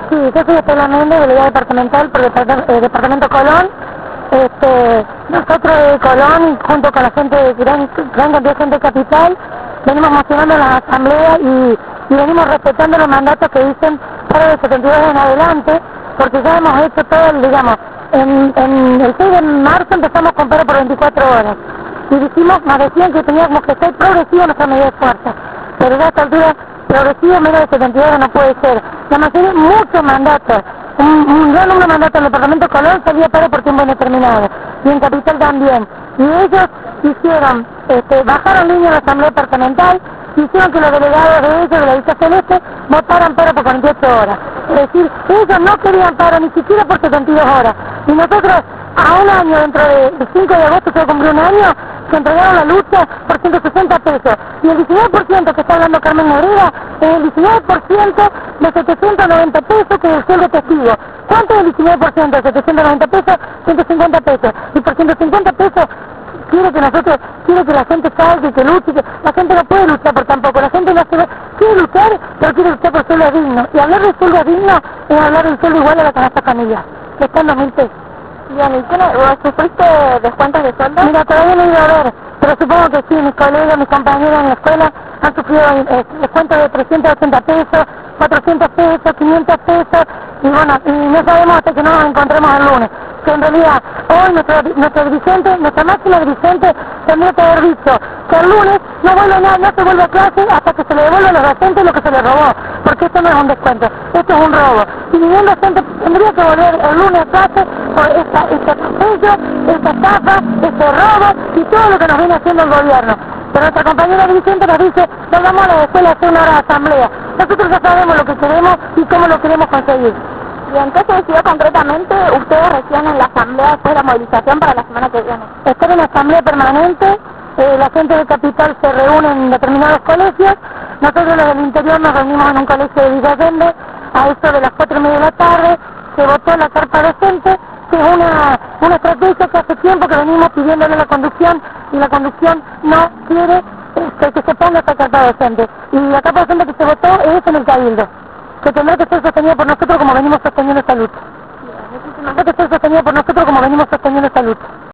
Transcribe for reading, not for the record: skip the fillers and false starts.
Sí, yo soy Estela Méndez, delegada departamental por el Departamento Colón. Nosotros de Colón, junto con la gente de gran cantidad de gente de Capital, venimos mocionando la asamblea y venimos respetando los mandatos que dicen para el 72 en adelante, porque ya hemos hecho todo, digamos, en el 6 de marzo empezamos con paro por 24 horas y nos decían que teníamos que ser progresivos en nuestra medida de fuerza, pero ya a esta altura progresivo menos de 72 horas no puede ser. La mayoría, muchos mandatos, un gran número de mandatos en el Departamento Colón salía paro por tiempo indeterminado, y en Capital también. Y ellos hicieron, bajaron línea en la Asamblea Departamental, hicieron que los delegados de ellos, de la lista celeste, votaran paro por 48 horas. Es decir, ellos no querían paro ni siquiera por 72 horas. Y nosotros, a un año, dentro del 5 de agosto se cumplió un año, se entregaron la lucha por 160 pesos. Y el 19% que está hablando Carmen Negrera es el 19% de 790 pesos que es el sueldo testigo. ¿Cuánto es el 19% de 790 pesos? 150 pesos. Y por 150 pesos quiere que la gente salga y que luche. La gente no puede luchar por tan poco. La gente no quiere luchar, pero quiere luchar por sueldo digno. Y hablar de sueldo digno es hablar del sueldo igual a la canasta familiar, que está en 2.000 pesos. Bien, ¿y sufriste descuentos de sueldo? Mira, todavía no he ido a ver, pero supongo que sí, mis colegas, mis compañeros en la escuela han sufrido descuentos de 380 pesos, 400 pesos, 500 pesos, y bueno, y no sabemos hasta que no nos encontremos el lunes. Que en realidad, hoy nuestro dirigente, nuestra máxima dirigente, tendría que haber dicho que el lunes no se vuelve a clase hasta que se le devuelva a los docentes lo que se les robó, porque esto no es un descuento, esto es un robo. Y ningún docente tendría que volver el lunes a clase por este atropello, esta estafa, este robo y todo lo que nos viene haciendo el gobierno. Pero nuestra compañera dirigente nos dice, vamos a la escuela a hacer una hora de asamblea. Nosotros ya sabemos lo que queremos y cómo lo queremos conseguir. ¿Y en qué se decidió concretamente ustedes recién en la asamblea después de la movilización para la semana que viene? Estar en la asamblea permanente, la gente de Capital se reúne en determinados colegios, nosotros los del interior nos reunimos en un colegio de Villa Allende, a eso de las 4:30 de la tarde, se votó la carta docente, que es una estrategia que hace tiempo que venimos pidiéndole a la conducción, y la conducción no quiere que se ponga esta carta docente. Y la carta docente que se votó es en el Cabildo, que tendrá que ser sostenida por nosotros como venimos sosteniendo esta lucha. Tendrá que ser sostenida por nosotros como venimos sosteniendo esta lucha.